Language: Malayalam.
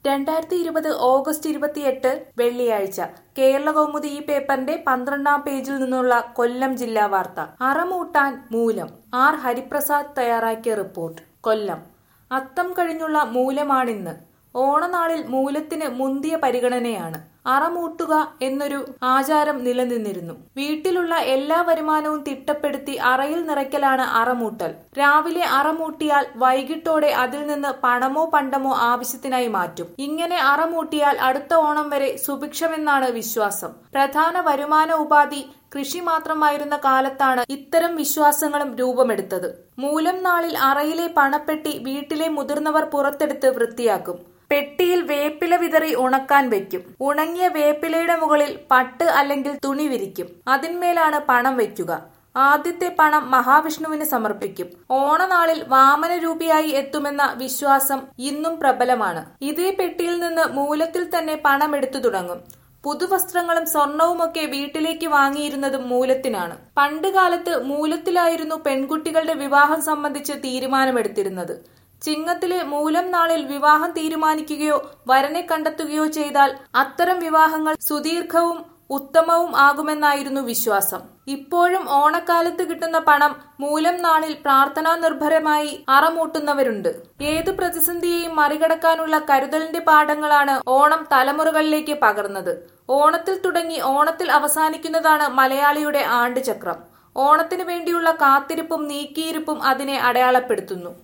2020 ഓഗസ്റ്റ് 28 വെള്ളിയാഴ്ച കേരളകൗമുദി ഈ പേപ്പറിന്റെ 12-ാം പേജിൽ നിന്നുള്ള കൊല്ലം ജില്ലാ വാർത്ത. അറമൂട്ടാൻ മൂലം. ആർ ഹരിപ്രസാദ് തയ്യാറാക്കിയ റിപ്പോർട്ട്. കൊല്ലം. അത്തം കഴിഞ്ഞുള്ള മൂലമാണിന്ന്. ഓണനാളിൽ മൂലത്തിന് മുന്തിയ പരിഗണനയാണ്. അറമൂട്ടുക എന്നൊരു ആചാരം നിലനിന്നിരുന്നു. വീട്ടിലുള്ള എല്ലാ വരുമാനവും തിട്ടപ്പെടുത്തി അറയിൽ നിറയ്ക്കലാണ് അറമൂട്ടൽ. രാവിലെ അറമൂട്ടിയാൽ വൈകിട്ടോടെ അതിൽ നിന്ന് പണമോ പണ്ടമോ ആവശ്യത്തിനായി മാറ്റും. ഇങ്ങനെ അറമൂട്ടിയാൽ അടുത്ത ഓണം വരെ സുഭിക്ഷമെന്നാണ് വിശ്വാസം. പ്രധാന വരുമാന ഉപാധി കൃഷി മാത്രമായിരുന്ന കാലത്താണ് ഇത്തരം വിശ്വാസങ്ങളും രൂപമെടുത്തത്. മൂലം നാളിൽ അറയിലെ പണപ്പെട്ടി വീട്ടിലെ മുതിർന്നവർ പുറത്തെടുത്ത് വൃത്തിയാക്കും. പെട്ടിയിൽ വേപ്പില വിതറി ഉണക്കാൻ വെക്കും. ഉണങ്ങിയ വേപ്പിലയുടെ മുകളിൽ പട്ട് അല്ലെങ്കിൽ തുണി വിരിക്കും. അതിന്മേലാണ് പണം വയ്ക്കുക. ആദ്യത്തെ പണം മഹാവിഷ്ണുവിന് സമർപ്പിക്കും. ഓണനാളിൽ വാമനരൂപിയായി എത്തുമെന്ന വിശ്വാസം ഇന്നും പ്രബലമാണ്. ഇതേ പെട്ടിയിൽ നിന്ന് മൂലത്തിൽ തന്നെ പണം എടുത്തു തുടങ്ങും. പുതുവസ്ത്രങ്ങളും സ്വർണവുമൊക്കെ വീട്ടിലേക്ക് വാങ്ങിയിരുന്നതും മൂലത്തിനാണ്. പണ്ടുകാലത്ത് മൂലത്തിലായിരുന്നു പെൺകുട്ടികളുടെ വിവാഹം സംബന്ധിച്ച് തീരുമാനമെടുത്തിരുന്നത്. ചിങ്ങത്തിലെ മൂലം നാളിൽ വിവാഹം തീരുമാനിക്കുകയോ വരനെ കണ്ടെത്തുകയോ ചെയ്താൽ അത്തരം വിവാഹങ്ങൾ സുദീർഘവും ഉത്തമവും ആകുമെന്നായിരുന്നു വിശ്വാസം. ഇപ്പോഴും ഓണക്കാലത്ത് കിട്ടുന്ന പണം മൂലം നാളിൽ പ്രാർത്ഥനാ നിർഭരമായി അറമൂട്ടുന്നവരുണ്ട്. ഏതു പ്രതിസന്ധിയെയും മറികടക്കാനുള്ള കരുതലിന്റെ പാഠങ്ങളാണ് ഓണം തലമുറകളിലേക്ക് പകർന്നത്. ഓണത്തിൽ തുടങ്ങി ഓണത്തിൽ അവസാനിക്കുന്നതാണ് മലയാളിയുടെ ആണ്ടുചക്രം. ഓണത്തിനു വേണ്ടിയുള്ള കാത്തിരിപ്പും നീക്കിയിരിപ്പും അതിനെ അടയാളപ്പെടുത്തുന്നു.